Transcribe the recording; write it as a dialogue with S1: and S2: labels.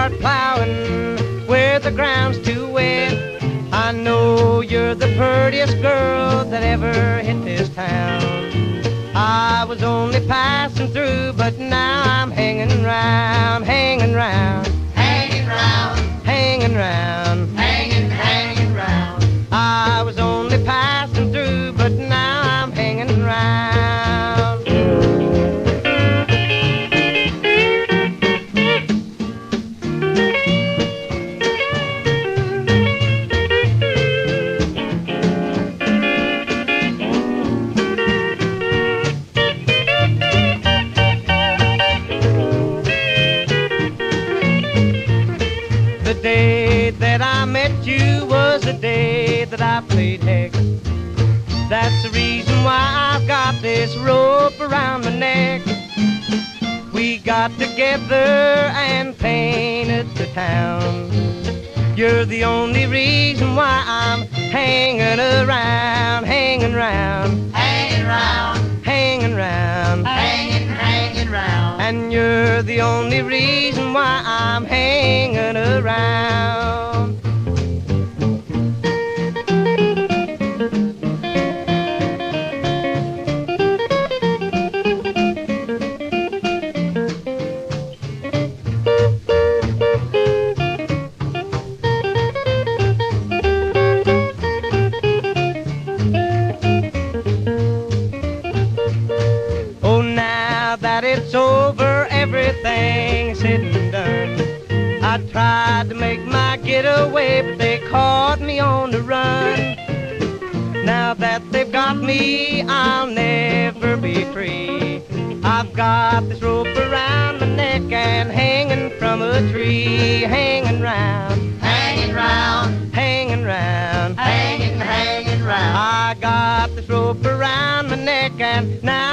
S1: start plowing where the ground's too wet. I know you're the prettiest girl that ever hit this town. I was only passing through, but now I'm hanging round, hanging round,
S2: Hanging round,
S1: hanging round.
S2: hanging round.
S1: I was only passing through, but now I'm hanging round. The day that I met you was the day that I played hex. That's the reason why I've got this rope around my neck. We got together and painted the town. You're the only reason why I'm hanging around, hanging around,
S2: Hanging round,
S1: hanging around.
S2: hanging round.
S1: And you're the only reason why I'm hanging around. Oh, now that it's over, everything's said and done. I tried to make my getaway, but they caught me on the run. Now that they've got me, I'll never be free. I've got this rope around my neck and hanging from a tree, hanging round,
S2: Hanging round,
S1: hanging round.
S2: hanging round.
S1: I got this rope around my neck and now